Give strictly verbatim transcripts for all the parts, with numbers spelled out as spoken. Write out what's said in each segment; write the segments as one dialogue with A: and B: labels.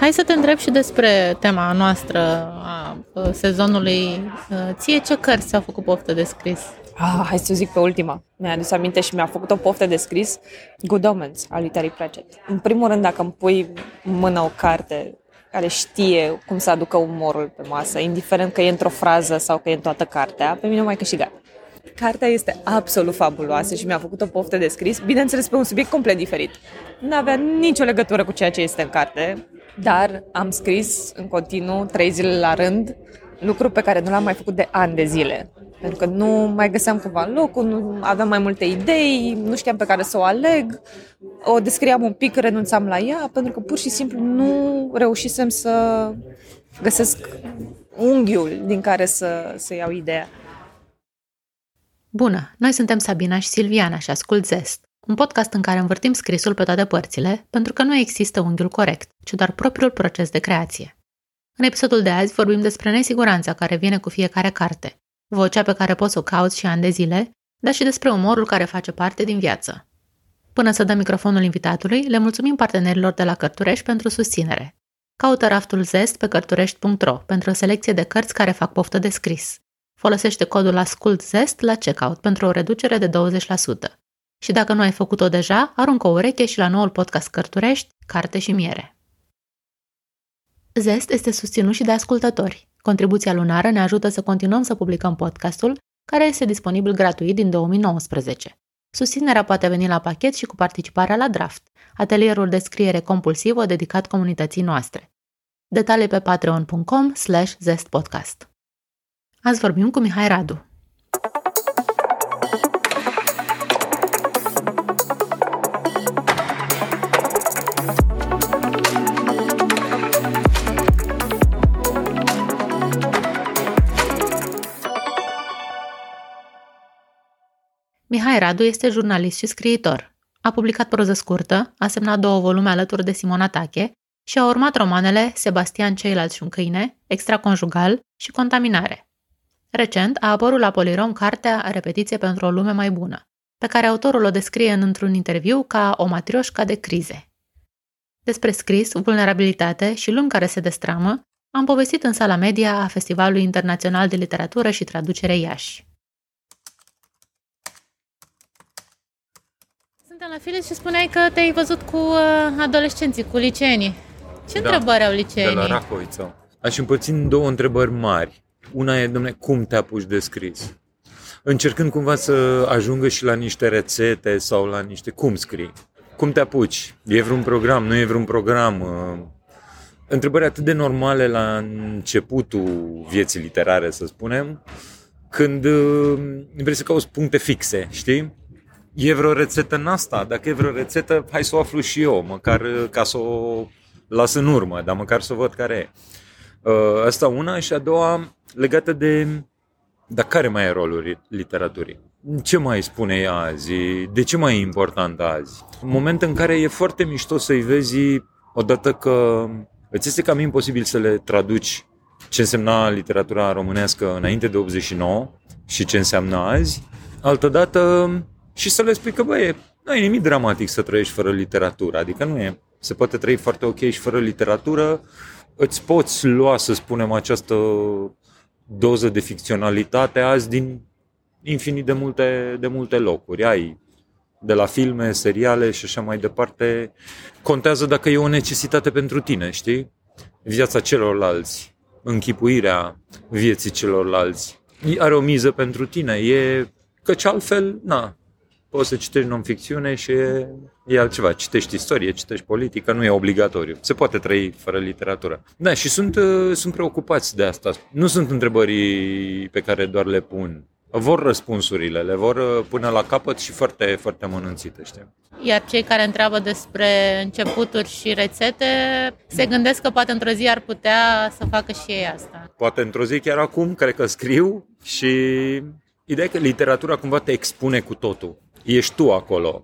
A: hai să te întreb și despre tema noastră a sezonului. Ție ce cărți ți-au făcut poftă de scris?
B: Ah, hai să zic pe ultima. Mi-a adus aminte și mi-a făcut o poftă de scris Good Omens, al lui Terry Pratchett. În primul rând, dacă îmi pui în mână o carte care știe cum să aducă umorul pe masă, indiferent că e într-o frază sau că e în toată cartea, pe mine m-ai câștigat. Cartea este absolut fabuloasă și mi-a făcut o poftă de scris, bineînțeles pe un subiect complet diferit. Nu avea nicio legătură cu ceea ce este în carte, dar am scris în continuu, trei zile la rând, lucruri pe care nu le-am mai făcut de ani de zile. Pentru că nu mai găseam cumva locul, nu aveam mai multe idei, nu știam pe care să o aleg, o descriam un pic, renunțam la ea, pentru că pur și simplu nu reușisem să găsesc unghiul din care să, să iau ideea.
A: Bună! Noi suntem Sabina și Silviana și ascult Zest, un podcast în care învârtim scrisul pe toate părțile, pentru că nu există unghiul corect, ci doar propriul proces de creație. În episodul de azi vorbim despre nesiguranța care vine cu fiecare carte, vocea pe care poți să o cauți și ani de zile, dar și despre umorul care face parte din viață. Până să dăm microfonul invitatului, le mulțumim partenerilor de la Cărturești pentru susținere. Caută raftul Zest pe cărturești punct ro pentru o selecție de cărți care fac poftă de scris. Folosește codul ASCULTZEST la checkout pentru o reducere de douăzeci la sută. Și dacă nu ai făcut-o deja, aruncă o ureche și la noul podcast Cărturești, Carte și Miere. Zest este susținut și de ascultători. Contribuția lunară ne ajută să continuăm să publicăm podcastul, care este disponibil gratuit din două mii nouăsprezece. Susținerea poate veni la pachet și cu participarea la Draft, atelierul de scriere compulsivă dedicat comunității noastre. Detalii pe patreon punct com slash zestpodcast. Azi vorbim cu Mihai Radu. Mihai Radu este jurnalist și scriitor. A publicat proză scurtă, a semnat două volume alături de Simona Tache și a urmat romanele Sebastian, ceilalți și un câine, Extraconjugal și Contaminare. Recent a apărut la Polirom cartea Repetiție pentru o lume mai bună, pe care autorul o descrie în, într-un interviu ca o matrioșcă de crize. Despre scris, vulnerabilitate și lumi care se destramă, am povestit în sala media a Festivalului Internațional de Literatură și Traducere Iași. Suntem la Filis și spuneai că te-ai văzut cu uh, adolescenții, cu liceenii. Ce da, întrebări au liceenii?
C: De la Racovița. Aș împărți în două întrebări mari. Una e, dom'le, cum te apuci de scris? Încercând cumva să ajungă și la niște rețete sau la niște... Cum scrii? Cum te apuci? E vreun program? Nu e vreun program? Întrebări atât de normale la începutul vieții literare, să spunem, când vrei să cauți puncte fixe, știi? E vreo rețetă în asta? Dacă e vreo rețetă, hai să o aflu și eu, măcar ca să o las în urmă, dar măcar să o văd care e. Asta una, și a doua legată de dar care mai e rolul literaturii? Ce mai spune ea azi? De ce mai e important azi? Un moment în care e foarte mișto să-i vezi odată că îți este cam imposibil să le traduci ce însemna literatura românească înainte de optzeci și nouă și ce înseamnă azi. Altădată și să le spui că băie, nu e nimic dramatic să trăiești fără literatură, adică nu e. Se poate trăi foarte ok și fără literatură. Îți poți lua, să spunem, această doză de ficționalitate azi din infinit de multe, de multe locuri. Ai de la filme, seriale și așa mai departe. Contează dacă e o necesitate pentru tine, știi? Viața celorlalți, închipuirea vieții celorlalți. Are o miză pentru tine. E căci altfel, na, poți să citești non-ficțiune și e, e altceva. Citești istorie, citești politică, nu e obligatoriu. Se poate trăi fără literatură. Da, și sunt, sunt preocupați de asta. Nu sunt întrebări pe care doar le pun. Vor răspunsurile, le vor pune la capăt și foarte, foarte amănunțite, știi?
A: Iar cei care întreabă despre începuturi și rețete se gândesc că poate într-o zi ar putea să facă și ei asta.
C: Poate într-o zi, chiar acum, cred că scriu și ideea e că literatura cumva te expune cu totul. Ești tu acolo,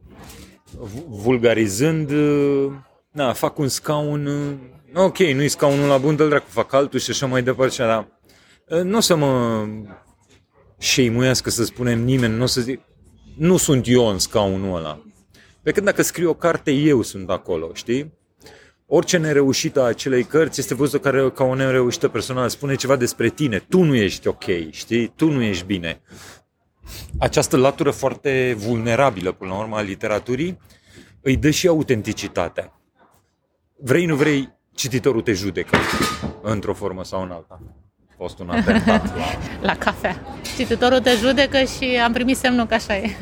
C: vulgarizând, na, fac un scaun, ok, nu-i scaunul la bun, dă-l dracu, fac altul și așa mai departe, dar nu o să mă șeimuiască, să spunem, nimeni, nu o să zic, nu sunt eu în scaunul ăla. Pe când dacă scriu o carte, eu sunt acolo, știi? Orice nereușită a acelei cărți este văzută ca, ca o nereușită personală, spune ceva despre tine, tu nu ești ok, știi, tu nu ești bine. Această latură foarte vulnerabilă, până la urmă, a literaturii, îi dă și autenticitatea. Vrei, nu vrei, cititorul te judecă, într-o formă sau în alta. A fost un atentat la...
A: la cafea. Cititorul te judecă și am primit semnul că așa e.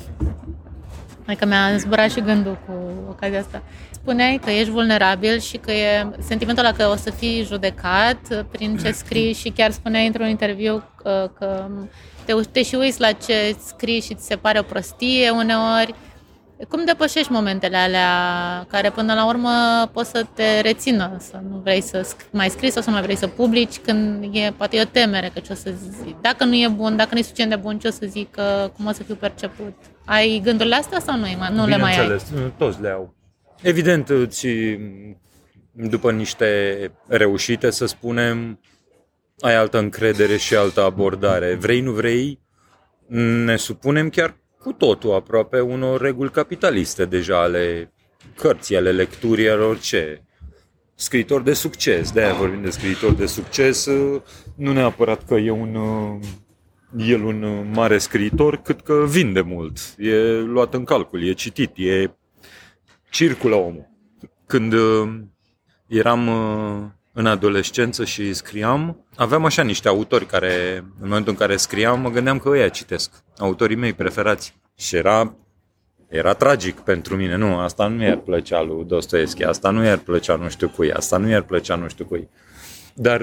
A: Adică mi-a zburat și gândul cu ocazia asta. Spuneai că ești vulnerabil și că e sentimentul ăla că o să fii judecat prin ce scrii și chiar spuneai într-un interviu că, că te, te și uiți la ce scrii și ți se pare o prostie uneori. Cum depășești momentele alea care până la urmă pot să te rețină, să nu vrei să mai scrii sau să nu mai vrei să publici când e, poate e o temere că ce o să zic, dacă nu e bun, dacă nu e suficient de bun, ce o să zic, că, cum o să fiu perceput. Ai gândurile astea sau nu, nu le mai ai?
C: Toți le au. Evident, și după niște reușite, să spunem, ai altă încredere și altă abordare. Vrei, nu vrei, ne supunem chiar cu totul aproape unor reguli capitaliste deja ale cărții, ale lecturii, ale orice. Scriitor de succes, de-aia vorbim de scriitor de succes, nu neapărat că e un, el un mare scriitor, cât că vinde mult, e luat în calcul, e citit, e circulă omul. Când eram în adolescență și scriam, aveam așa niște autori care, în momentul în care scriam, mă gândeam că ăia citesc, autorii mei preferați. Și era, era tragic pentru mine. Nu, asta nu i-ar plăcea lui Dostoevski, asta nu i-ar plăcea nu știu cui, asta nu i-ar plăcea nu știu cui. Dar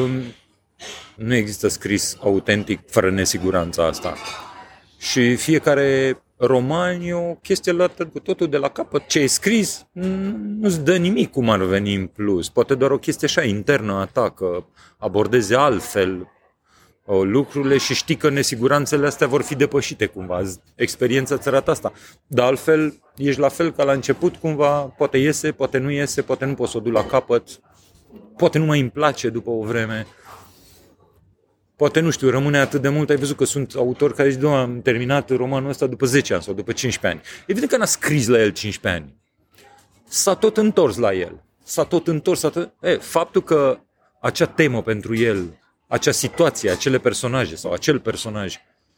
C: nu există scris autentic fără nesiguranța asta. Și fiecare roman e o chestie luată cu totul de la capăt. Ce ai scris nu-ți dă nimic cum ar veni în plus. Poate doar o chestie așa internă a ta, că abordezi altfel lucrurile și știi că nesiguranțele astea vor fi depășite cumva. Experiența ți arată asta. Dar altfel ești la fel ca la început cumva. Poate iese, poate nu iese, poate nu poți să o duci la capăt. Poate nu mai îmi place după o vreme. Poate, nu știu, rămâne atât de mult. Ai văzut că sunt autori care zic, am terminat romanul ăsta după zece ani sau după cincisprezece ani. Evident că n-a scris la el cincisprezece ani. S-a tot întors la el. S-a tot întors. S-a tot... E, faptul că acea temă pentru el, acea situație, acele personaje sau acel personaj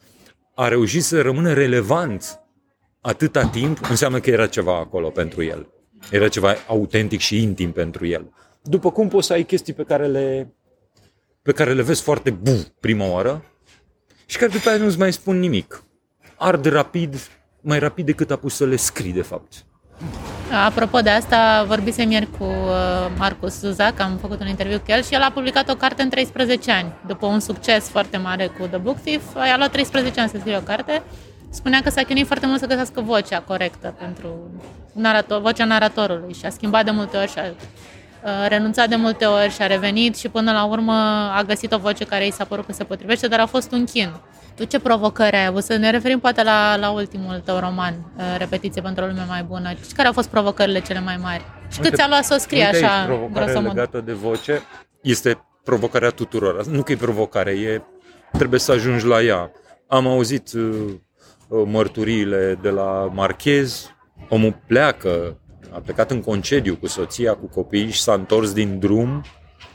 C: a reușit să rămână relevant atâta timp, înseamnă că era ceva acolo pentru el. Era ceva autentic și intim pentru el. După cum poți să ai chestii pe care le... pe care le vezi foarte bu prima oară și care după aia nu-ți mai spun nimic. Ard rapid, mai rapid decât a pus să le scrii, de fapt.
A: Apropo de asta, vorbisem ieri cu Marcus Zuzac, am făcut un interviu cu el și el a publicat o carte în treisprezece ani. După un succes foarte mare cu The Book Thief, i-a luat treisprezece ani să scrie o carte. Spunea că s-a chinuit foarte mult să găsească vocea corectă pentru narator, vocea naratorului și a schimbat de multe ori și a renunțat de multe ori și a revenit și până la urmă a găsit o voce care i s-a părut că se potrivește, dar a fost un chin. Tu ce provocări ai avut? Să ne referim poate la, la ultimul tău roman, Repetiție pentru o lume mai bună. Care au fost provocările cele mai mari? Și cât ți-a luat să o scrii așa,
C: provocarea legată de voce este provocarea tuturor. Nu că e provocare, e, trebuie să ajungi la ea. Am auzit uh, mărturiile de la Marchez, omul pleacă, a plecat în concediu cu soția, cu copiii și s-a întors din drum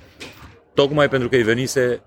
C: tocmai pentru că îi venise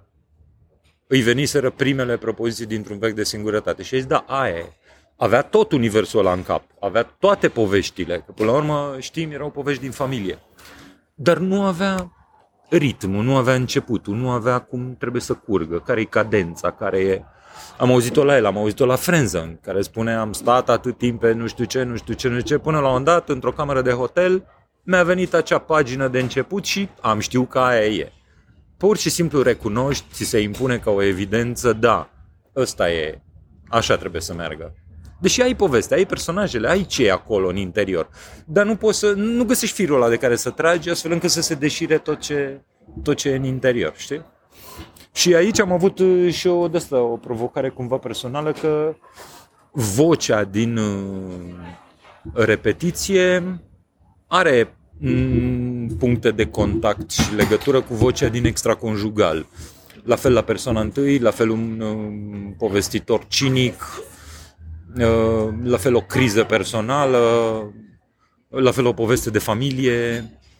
C: îi veniseră primele propoziții dintr-un veac de singurătate. Și a zis, da, aia e. Avea tot universul ăla în cap, avea toate poveștile, că până la urmă, știm, erau povești din familie. Dar nu avea ritmul, nu avea începutul, nu avea cum trebuie să curgă, care e cadența, care e... Am auzit-o la el, am auzit-o la Friendzone, care spune, am stat atât timp pe nu știu ce, nu știu ce, nu știu ce, până la un dat, într-o cameră de hotel, mi-a venit acea pagină de început și am știut că aia e. Pur și simplu recunoști, ți se impune ca o evidență, da, ăsta e, așa trebuie să meargă. Deși ai povestea, ai personajele, ai ce e acolo în interior, dar nu poți să, nu găsești firul ăla de care să tragi, astfel încât să se deșire tot ce, tot ce e în interior, știi? Și aici am avut și o, de-asta, o provocare cumva personală, că vocea din repetiție are puncte de contact și legătură cu vocea din extraconjugal. La fel la persoana întâi, la fel un, un povestitor cinic, la fel o criză personală, la fel o poveste de familie.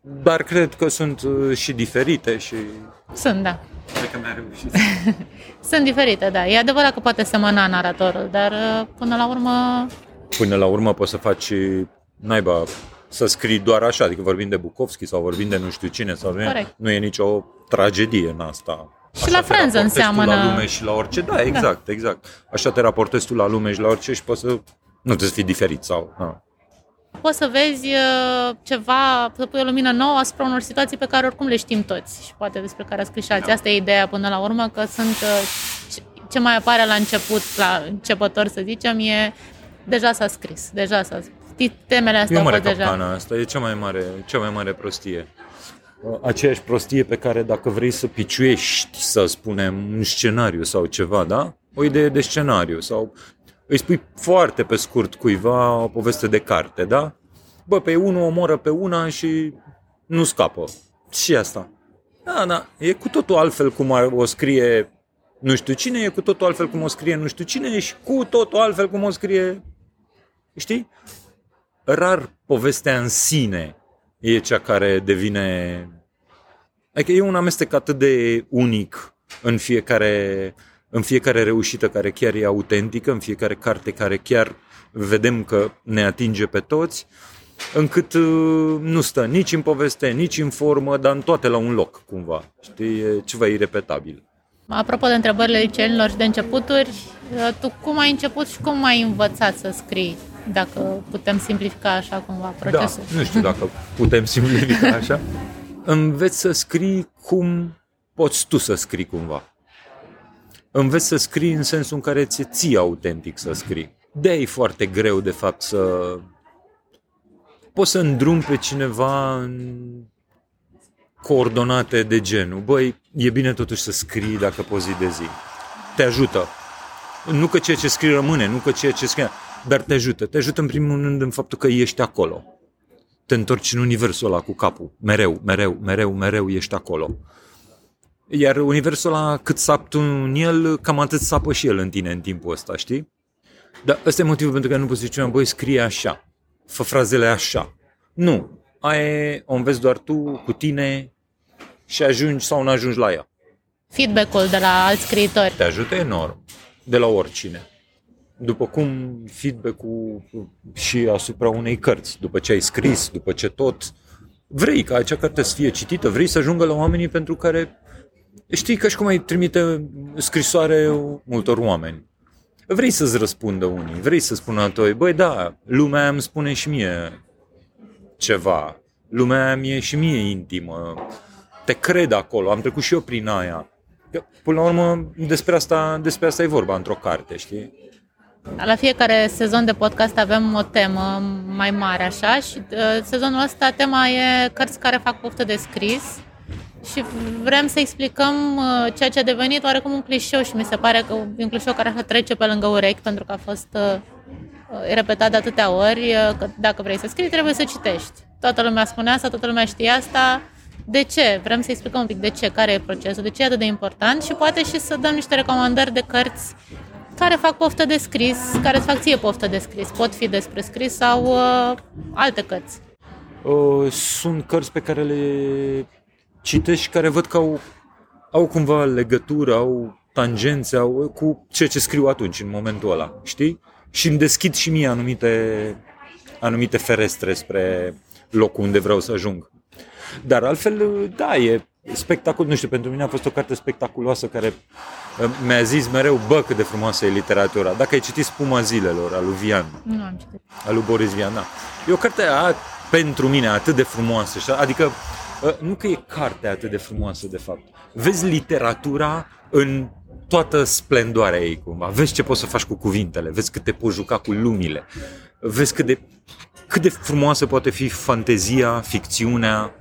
C: Dar cred că sunt și diferite și...
A: Sunt, da.
C: Cred că mi-a reușit.
A: Sunt diferite, da. E adevărat că poate semăna naratorul, dar până la urmă...
C: Până la urmă poți să faci naiba, să scrii doar așa, adică vorbim de Bukowski sau vorbim de nu știu cine, sau nu e nicio tragedie în asta.
A: Și așa la Friends înseamnă...
C: la lume și la orice, da, exact, da. exact. Așa te raportezi tu la lume și la orice și poți să... Nu trebuie să fii diferit sau... Da.
A: Poți să vezi ceva, să pui o lumină nouă asupra unor situații pe care oricum le știm toți și poate despre care a scris și alții. Da. Asta e ideea până la urmă, că sunt... Ce mai apare la început, la începător să zicem, e... Deja s-a scris, deja s-a scris. Temele astea au fost deja... E o mare capcană asta, e cea mai mare, cea mai mare prostie. Aceeași prostie pe care dacă vrei să piciuiești, să spunem, un scenariu sau ceva, da? O idee de scenariu sau îi spui foarte pe scurt cuiva o poveste de carte, da? Bă, pe unul omoră pe una și nu scapă. Și asta. Da, da, e cu totul altfel cum o scrie nu știu cine, e cu totul altfel cum o scrie nu știu cine și cu totul altfel cum o scrie, știi? Rar povestea în sine e cea care devine... Adică e un amestec atât de unic în fiecare, în fiecare reușită care chiar e autentică, în fiecare carte care chiar vedem că ne atinge pe toți, încât nu stă nici în poveste, nici în formă, dar în toate la un loc, cumva. Știi? E ceva irepetabil. Apropo de întrebările licenilor și de începuturi, tu cum ai început și cum ai învățat să scrii? Dacă putem simplifica așa cumva procesul.
C: Da, nu știu dacă putem simplifica așa. Înveți să scrii cum poți tu să scrii cumva. Înveți să scrii în sensul în care ți-e ție autentic să scrii. De-aia e foarte greu, de fapt, să... Poți să îndrumi pe cineva în coordonate de genul. Băi, e bine totuși să scrii dacă poți zi de zi. Te ajută. Nu că ceea ce scrii rămâne, nu că ceea ce scrii... Dar te ajută. Te ajută în primul rând în faptul că ești acolo. Te întorci în universul ăla cu capul. Mereu, mereu, mereu, mereu ești acolo. Iar universul ăla, cât sapi tu în el, cam atât sapă și el în tine în timpul ăsta, știi? Dar ăsta e motivul pentru care nu poți zice, băi, scrie așa. Fă frazele așa. Nu. Aia o înveți doar tu, cu tine și ajungi sau nu ajungi la ea.
A: Feedback-ul de la alți scriitori.
C: Te ajută enorm. De la oricine. După cum feedback-ul și asupra unei cărți, după ce ai scris, după ce tot vrei ca acea carte să fie citită, vrei să ajungă la oamenii pentru care știi că și cum ai trimite scrisoare multor oameni. Vrei să-ți răspundă unii, vrei să spună altora, băi da, lumea aia îmi spune și mie ceva, lumea aia mie și mie intimă, te cred acolo, am trecut și eu prin aia. Că, până la urmă, despre asta, despre asta e vorba într-o carte, știi?
A: La fiecare sezon de podcast avem o temă mai mare, așa, și uh, sezonul ăsta tema e cărți care fac poftă de scris și vrem să explicăm uh, ceea ce a devenit oarecum un clișeu și mi se pare că e un clișeu care așa trece pe lângă urechi pentru că a fost uh, repetat de atâtea ori, uh, că dacă vrei să scrii trebuie să citești. Toată lumea spunea asta, toată lumea știa asta. De ce? Vrem să explicăm un pic de ce, care e procesul, de ce e atât de important și poate și să dăm niște recomandări de cărți care fac poftă de scris, care îți fac ție poftă de scris. Pot fi despre scris sau uh, alte cărți.
C: Uh, sunt cărți pe care le citesc și care văd că au, au cumva legătură, au tangențe au, cu ceea ce scriu atunci, în momentul ăla, știi? Și îmi deschid și mie anumite, anumite ferestre spre locul unde vreau să ajung. Dar altfel, da, e spectacol, nu știu, pentru mine a fost o carte spectaculoasă care mi-a zis mereu, bă, cât de frumoasă e literatura. Dacă ai citit Spuma zilelor, al lui Vian.
A: Nu am citit.
C: Al lui Boris Vian, da. E o carte a, pentru mine atât de frumoasă, adică nu că e cartea atât de frumoasă, de fapt. Vezi literatura în toată splendoarea ei, cumva. Vezi ce poți să faci cu cuvintele, vezi cât te poți juca cu lumile, vezi cât de, cât de frumoasă poate fi fantezia, ficțiunea.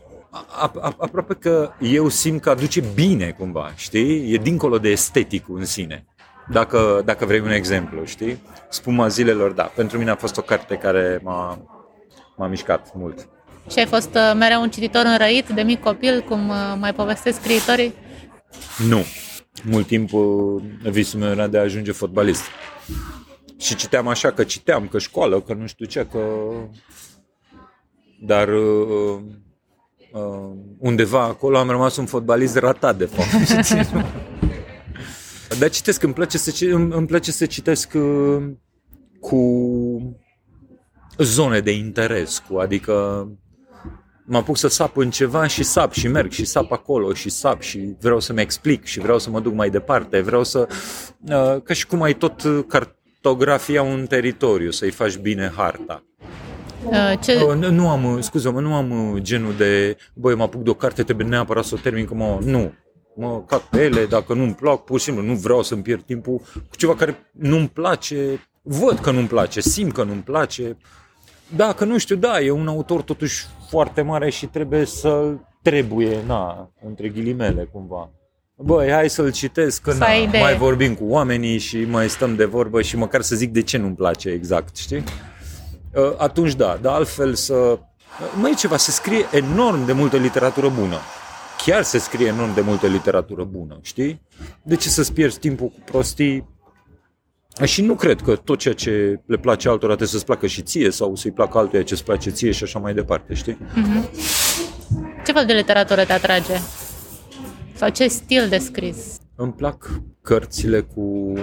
C: Aproape că eu simt că aduce bine, cumva, știi? E dincolo de esteticul în sine. Dacă, dacă vrei un exemplu, știi? Spuma zilelor, da. Pentru mine a fost o carte care m-a, m-a mișcat mult.
A: Și ai fost mereu un cititor înrăit de mic copil, cum mai povestesc scriitorii?
C: Nu. Mult timp visul meu era de a ajunge fotbalist. Și citeam așa, că citeam, că școală, că nu știu ce, că... Dar... uh, undeva acolo am rămas un fotbalist ratat, de fapt. Dar citesc, îmi place să, îmi place să citesc uh, cu zone de interes, cu, adică mă apuc să sap în ceva și sap și merg și sap acolo și sap și vreau să-mi explic și vreau să mă duc mai departe, vreau să, uh, ca și cum ai tot cartografia un teritoriu, să-i faci bine harta. Uh, ce... uh, nu am, scuză-mă, nu am genul de, băi, mă apuc de o carte, trebuie neapărat să o termin, că mă, nu, mă cac pe ele, dacă nu-mi plac, pur și simplu, nu vreau să-mi pierd timpul cu ceva care nu-mi place, văd că nu-mi place, simt că nu-mi place. Dacă nu știu, da, e un autor totuși foarte mare și trebuie să trebuie, na, între ghilimele, cumva. Băi, hai să-l citesc, că na, mai vorbim cu oamenii și mai stăm de vorbă și măcar să zic de ce nu-mi place exact, știi? Atunci da, dar altfel să... Măi, ceva, se scrie enorm de multă literatură bună. Chiar se scrie enorm de multă literatură bună, știi? De ce să-ți pierzi timpul cu prostii? Și nu cred că tot ceea ce le place altora trebuie să-ți placă și ție sau să-i placă altuia ce-ți place ție și așa mai departe, știi? Mm-hmm.
A: Ce fel de literatură te atrage? Sau ce stil de scris?
C: Îmi plac cărțile cu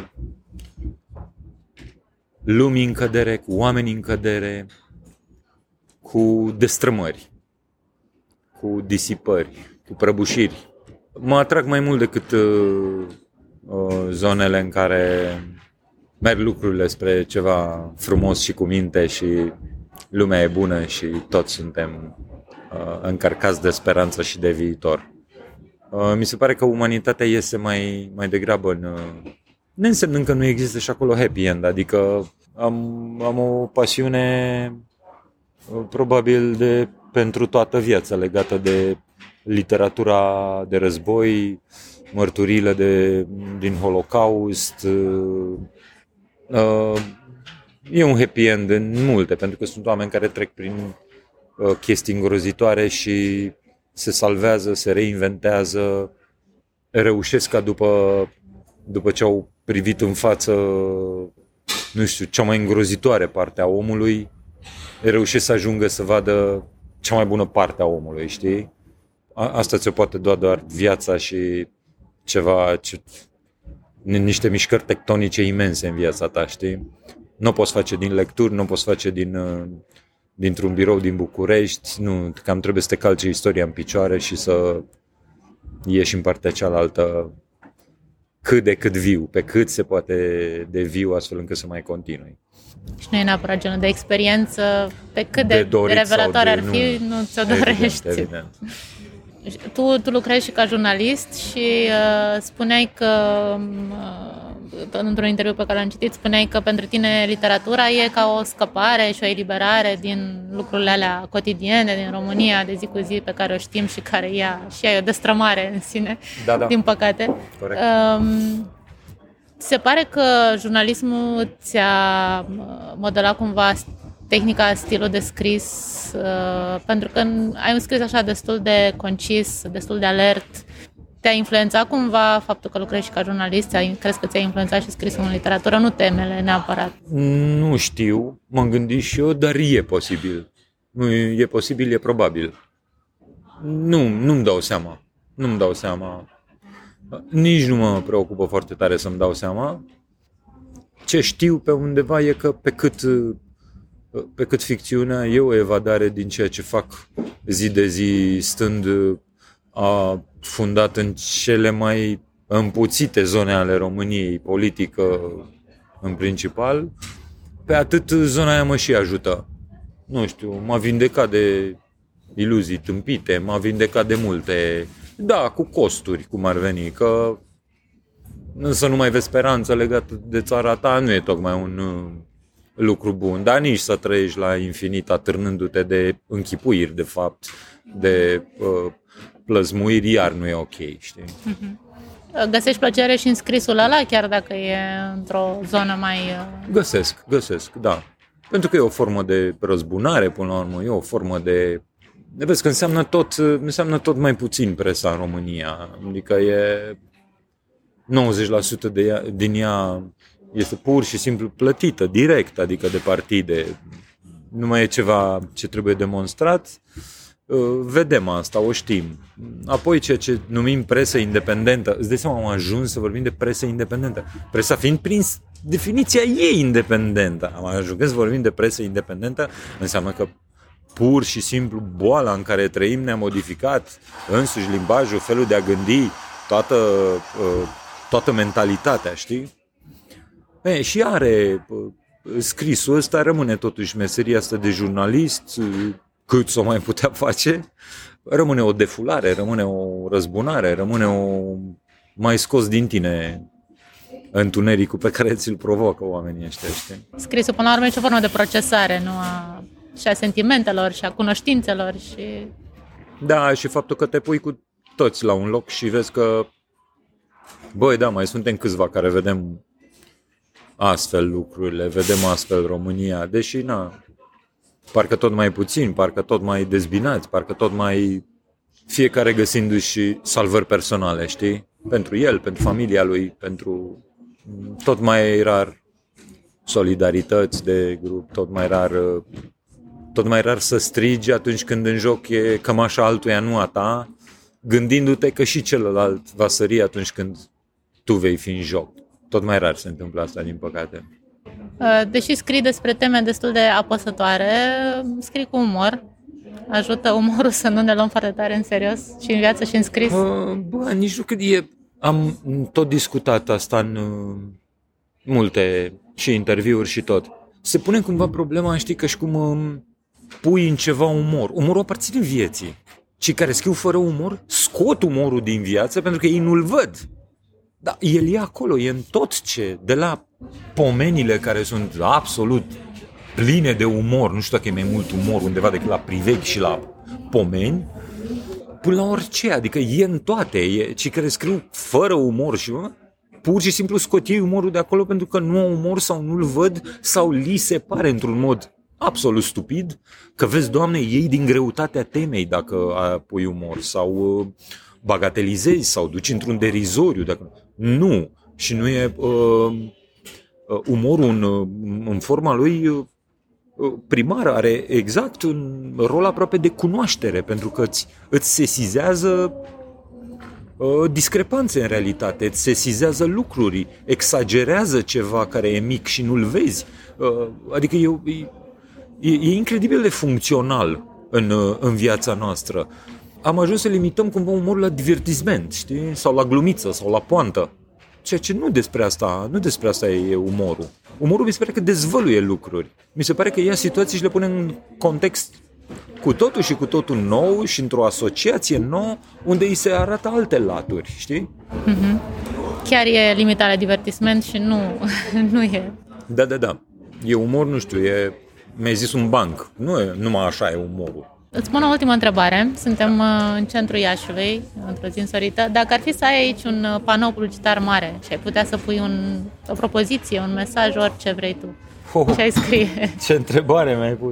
C: lumi în cădere, cu oameni în cădere, cu destrămări, cu disipări, cu prăbușiri. Mă atrag mai mult decât uh, uh, zonele în care merg lucrurile spre ceva frumos și cu minte și lumea e bună și toți suntem uh, încărcați de speranță și de viitor. Uh, mi se pare că umanitatea iese mai, mai degrabă în... Uh, neînsemnând că nu există și acolo happy end, adică am, am o pasiune uh, probabil de pentru toată viața legată de literatura de război, mărturiile de, din Holocaust. Uh, uh, e un happy end în multe, pentru că sunt oameni care trec prin uh, chestii îngrozitoare și se salvează, se reinventează, reușesc ca după, după ce au privit în față, nu știu, cea mai îngrozitoare parte a omului, reușesc să ajungă să vadă cea mai bună parte a omului, știi? Asta ți-o poate doar doar viața și ceva, ce, niște mișcări tectonice imense în viața ta, știi? Nu o poți face din lecturi, nu o poți face din, dintr-un birou din București, nu, cam trebuie să te calce istoria în picioare și să ieși în partea cealaltă cât de cât viu, pe cât se poate de viu, astfel încât să mai continui.
A: Și nu e neapărat genul de experiență, pe cât de, de revelatoare ar fi, nu, nu ți-o dorești. Evident, evident. Tu, tu lucrezi și ca jurnalist și uh, spuneai că, uh, într-un interviu pe care l-am citit, spuneai că pentru tine literatura e ca o scăpare și o eliberare din lucrurile alea cotidiene din România, de zi cu zi, pe care o știm și care ea și ea e o destrămare în sine, da, da. Din păcate.
C: Corect.
A: Uh, se pare că jurnalismul ți-a modelat cumva tehnica, stilul de scris, uh, pentru că ai un scris așa destul de concis, destul de alert. Te-a influențat cumva faptul că lucrezi și ca jurnalist? Crezi că ți-a influențat și scrisul în literatură? Nu temele neapărat.
C: Nu știu, m-am gândit și eu, dar e posibil. Nu e posibil, e probabil. Nu, nu-mi dau seama. Nu-mi dau seama. Nici nu mă preocupă foarte tare să-mi dau seama. Ce știu pe undeva e că pe cât... Pe cât ficțiunea e o evadare din ceea ce fac zi de zi, stând a fundat în cele mai împuțite zone ale României, politică în principal, pe atât zona aia mă și ajută. Nu știu, m-a vindecat de iluzii tâmpite, m-a vindecat de multe, da, cu costuri, cum ar veni, că însă nu mai vezi speranță legată de țara ta, nu e tocmai un lucru bun, dar nici să trăiești la infinit atârnându-te de închipuiri, de fapt, de uh, plăzmuiri, iar nu e ok, știi?
A: Mm-hmm. Găsești plăcere și în scrisul ăla, chiar dacă e într-o zonă mai... Uh...
C: Găsesc, găsesc, da. Pentru că e o formă de răzbunare, până la urmă, e o formă de... de vezi că înseamnă tot, înseamnă tot mai puțin presa în România, adică e nouăzeci la sută de ea, din ea este pur și simplu plătită, direct, adică de partide. Nu mai e ceva ce trebuie demonstrat. vedem asta, o știm. Apoi ceea ce numim presă independentă, îți dai seama, am ajuns să vorbim de presă independentă. Presa fiind prin definiția ei independentă. Am ajuns să vorbim de presă independentă, înseamnă că pur și simplu boala în care trăim ne-a modificat însuși limbajul, felul de a gândi, toată, toată mentalitatea, știi? E, și are scrisul ăsta, rămâne totuși meseria asta de jurnalist, cât s-o mai putea face, rămâne o defulare, rămâne o răzbunare, rămâne o mai scos din tine întunericul pe care ți-l provocă oamenii ăștia, știi?
A: Scrisul, până la urmă, e o formă de procesare, nu a, și a sentimentelor și a cunoștințelor și...
C: Da, și faptul că te pui cu toți la un loc și vezi că, băi, da, mai suntem câțiva care vedem astfel lucrurile, vedem astfel România, deși, na, parcă tot mai puțin, parcă tot mai dezbinați, parcă tot mai fiecare găsindu-și salvări personale, știi? Pentru el, pentru familia lui, pentru tot mai rar solidarități de grup, tot mai rar tot mai rar să strigi atunci când în joc e cămașa altuia, nu a ta, gândindu-te că și celălalt va sări atunci când tu vei fi în joc. Tot mai rar se întâmplă asta, din păcate.
A: Deși scrii despre teme destul de apăsătoare, scrii cu umor. Ajută umorul să nu ne luăm foarte tare în serios și în viață și în scris?
C: Bă, nici nu cât e... Am tot discutat asta în multe și interviuri și tot. Se pune cumva problema, știi, că și cum pui în ceva umor. Umorul aparține vieții. Cei care scriu fără umor scot umorul din viață pentru că ei nu-l văd. Dar el e acolo, e în tot ce, de la pomenile care sunt absolut pline de umor, nu știu dacă e mai mult umor undeva decât la priveghi și la pomeni, până la orice, adică e în toate, e, cei care scriu fără umor și mă, pur și simplu scot ei umorul de acolo pentru că nu au umor sau nu-l văd sau li se pare într-un mod absolut stupid că vezi, Doamne, iei din greutatea temei dacă pui umor sau bagatelizezi sau duci într-un derizoriu. Dacă... Nu. Și nu e uh, umorul în, în forma lui uh, primară, are exact un rol aproape de cunoaștere, pentru că îți, îți sesizează uh, discrepanțe în realitate, îți sesizează lucruri, exagerează ceva care e mic și nu-l vezi. Uh, adică e, e, e incredibil de funcțional în, în viața noastră. Am ajuns să limităm cumva umorul la divertisment, știi? Sau la glumiță, sau la poantă. Ceea ce nu despre asta, nu despre asta e umorul. Umorul mi se pare că dezvăluie lucruri. Mi se pare că ia situații și le pune în context cu totul și cu totul nou și într-o asociație nouă unde îi se arată alte laturi, știi?
A: Mm-hmm. Chiar e limita la divertisment și nu, nu e.
C: Da, da, da. E umor, nu știu, e... Mi-ai zis un banc. Nu e numai așa e umorul.
A: Îți pun o ultimă întrebare. Suntem în centrul Iașiului, într-o zi însorită. Dacă ar fi să ai aici un panou publicitar mare și ai putea să pui un, o propoziție, un mesaj, orice vrei tu, oh, ce ai scrie?
C: Ce întrebare mi-ai pus!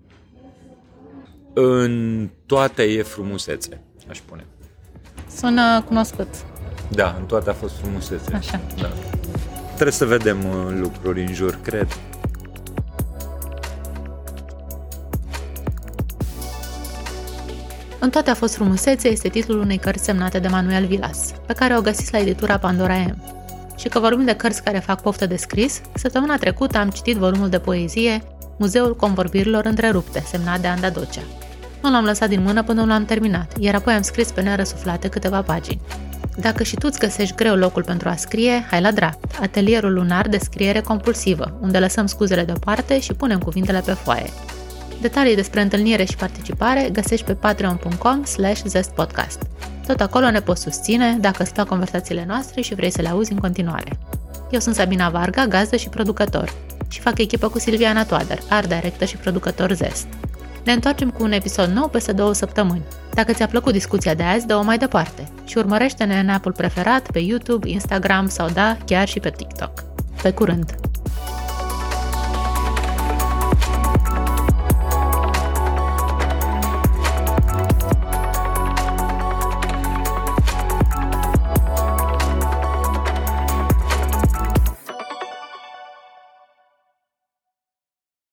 C: În toate e frumusețe, aș spune.
A: Sună cunoscut.
C: Da, în toate a fost frumusețe.
A: Așa.
C: Da. Trebuie să vedem lucruri în jur, cred.
A: În toate a fost frumusețe este titlul unei cărți semnate de Manuel Vilas, pe care o găsiți la editura Pandora M. Și că vorbim de cărți care fac poftă de scris, săptămâna trecută am citit volumul de poezie Muzeul Convorbirilor Întrerupte, semnat de Anda Docea. Nu l-am lăsat din mână până nu l-am terminat, iar apoi am scris pe nerăsuflate câteva pagini. Dacă și tu îți găsești greu locul pentru a scrie, hai la draft, atelierul lunar de scriere compulsivă, unde lăsăm scuzele deoparte și punem cuvintele pe foaie. Detalii despre întâlnire și participare găsești pe patreon punct com slash zestpodcast. Tot acolo ne poți susține dacă îți plac conversațiile noastre și vrei să le auzi în continuare. Eu sunt Sabina Varga, gazdă și producător, și fac echipă cu Silviana Toader, art director și producător Zest. Ne întoarcem cu un episod nou peste două săptămâni. Dacă ți-a plăcut discuția de azi, dă-o mai departe și urmărește-ne în app-ul preferat, pe YouTube, Instagram sau, da, chiar și pe TikTok. Pe curând!